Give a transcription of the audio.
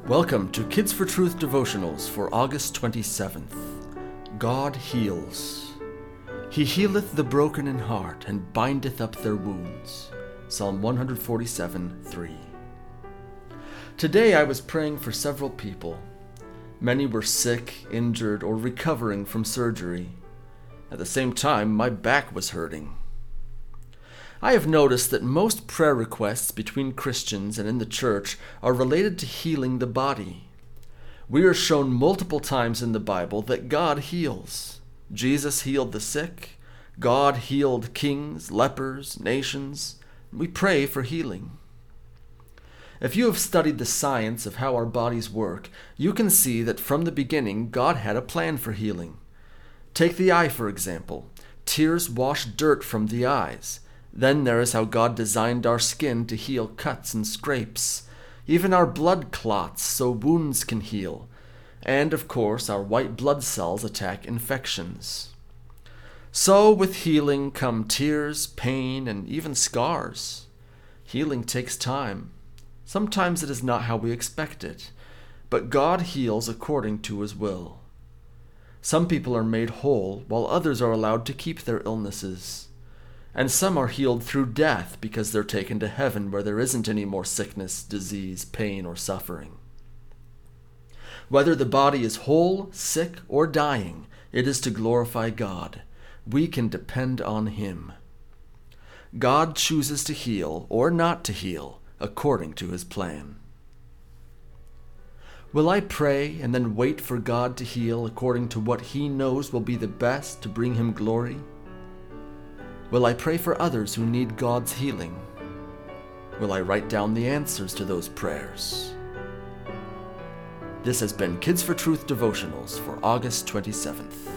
Welcome to Kids for Truth devotionals for August 27th. God heals. He healeth the broken in heart and bindeth up their wounds. Psalm 147:3. Today I was praying for several people. Many were sick, injured, or recovering from surgery. At the same time, my back was hurting. I have noticed that most prayer requests between Christians and in the church are related to healing the body. We are shown multiple times in the Bible that God heals. Jesus healed the sick. God healed kings, lepers, nations. We pray for healing. If you have studied the science of how our bodies work, you can see that from the beginning God had a plan for healing. Take the eye, for example. Tears wash dirt from the eyes. Then there is how God designed our skin to heal cuts and scrapes, even our blood clots so wounds can heal, and of course our white blood cells attack infections. So with healing come tears, pain, and even scars. Healing takes time. Sometimes it is not how we expect it, but God heals according to His will. Some people are made whole, while others are allowed to keep their illnesses. And some are healed through death because they're taken to heaven where there isn't any more sickness, disease, pain, or suffering. Whether the body is whole, sick, or dying, it is to glorify God. We can depend on Him. God chooses to heal or not to heal according to His plan. Will I pray and then wait for God to heal according to what He knows will be the best to bring Him glory? Will I pray for others who need God's healing? Will I write down the answers to those prayers? This has been Kids for Truth devotionals for August 27th.